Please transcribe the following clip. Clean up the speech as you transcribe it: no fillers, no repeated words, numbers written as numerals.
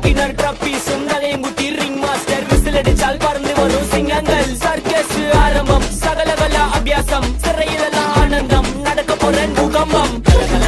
தூக்கினர் ட்ரப்பீஸும் தலையும் குத்தி ring master whistle அடிச்சால் பறந்து வரும் சிங்கங்கள் சர்க்கஸ் ஆரம்பம் சகலகல அபியாசம் சிறையிலெல்லாம் ஆனந்தம் நடக்க போற பூகம்பம்